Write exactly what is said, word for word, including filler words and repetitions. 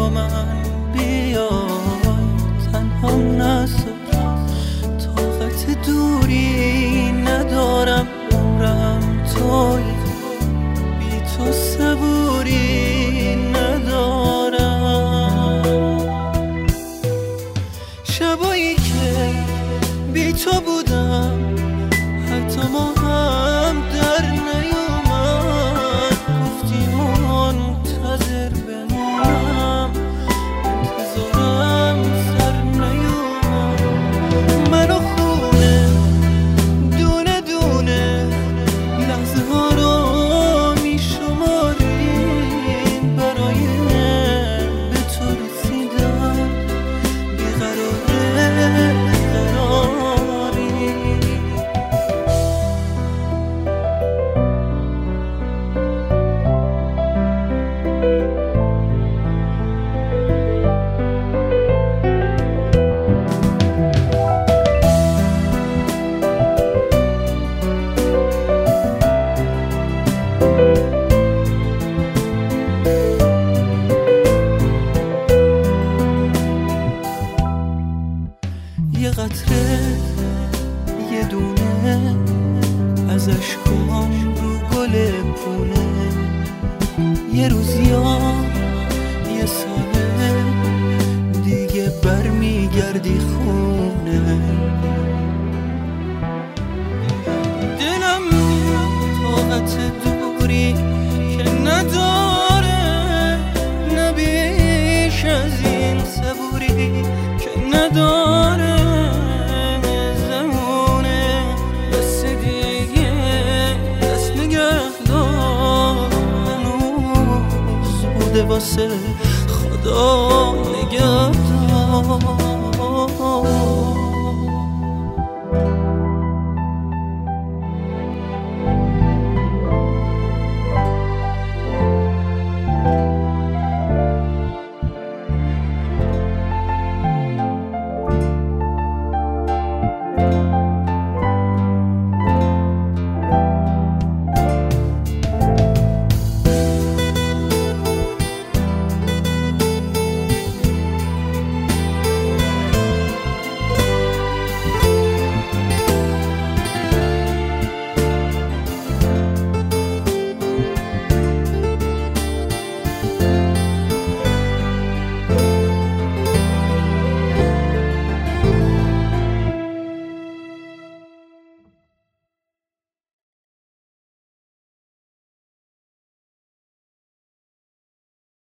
با من بیا، تنها نذار، طاقت دوری ندارم، عمرم توی، بی تو صبوری ندارم. شبایی که بی تو بودم حتی ما هم در نیومد، گفتی منتظر بمونم، انتظارم سر نیومد. منو خونه دونه دونه لحظه ها رو میشماریم، برای به تو رسیدم بیقراره یه قطره یه دونه از اشکام رو گل پونه، یه روز یا یه ساله دیگه برمیگردی خونه. دلم طاقت دوری که نداره، نه بیش از این صبوری که نداره، زمونه بس دیگه دست نگه دار، هنوز بوده واسه خدا نگه دار.